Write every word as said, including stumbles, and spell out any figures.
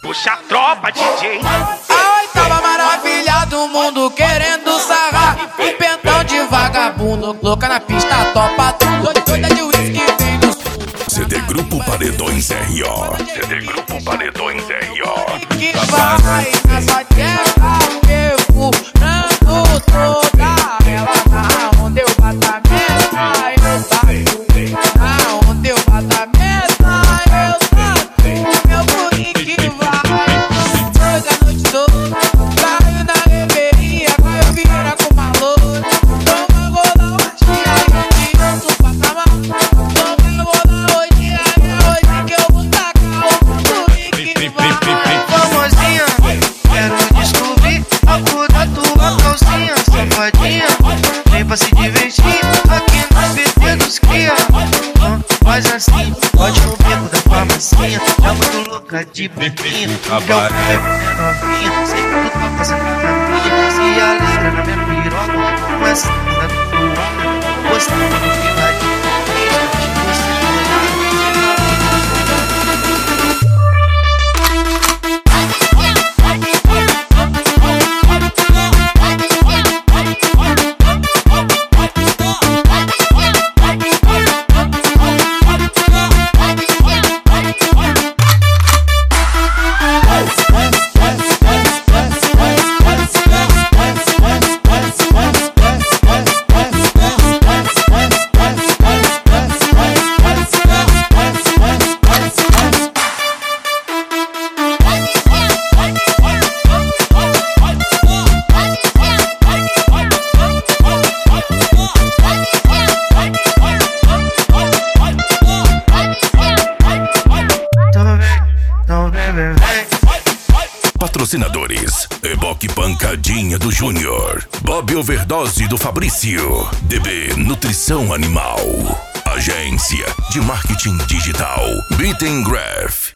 Puxa a tropa, D J. A oitava maravilha do mundo querendo sarrar. Um pentão de vagabundo, louca na pista, topa tudo. Doida de uísque vem do sul. C D Grupo Paredões R O. C D Grupo Paredões R O. Que vai nessa terra, eu furando toda ela. Na onda eu bato a meta, eu bato. Na onda eu bato a meta, eu bato. Meu burrique vai, dois a noite toda. Caio na reveria, caio vira com valor. Toma gola hoje, aí eu outro patamar. Toma gola hoje, aí é hoje que eu vou tacar o burrique vai. Famosinha, quero descobrir a cor da tua calcinha. Safadinha, vem pra se divertir aqui no P T dos cria. Não faz assim, pode no beco da farmacinha. Tá muito louca de boquinha, que eu quero é novinha. Sei que tu tá fazendo caminha, se alegra na minha piroca. Mas na tua, gostando do filadinho. Patrocinadores: Eboque Pancadinha do Júnior, Bob Overdose do Fabrício, D B Nutrição Animal, Agência de Marketing Digital, Beaten Graph.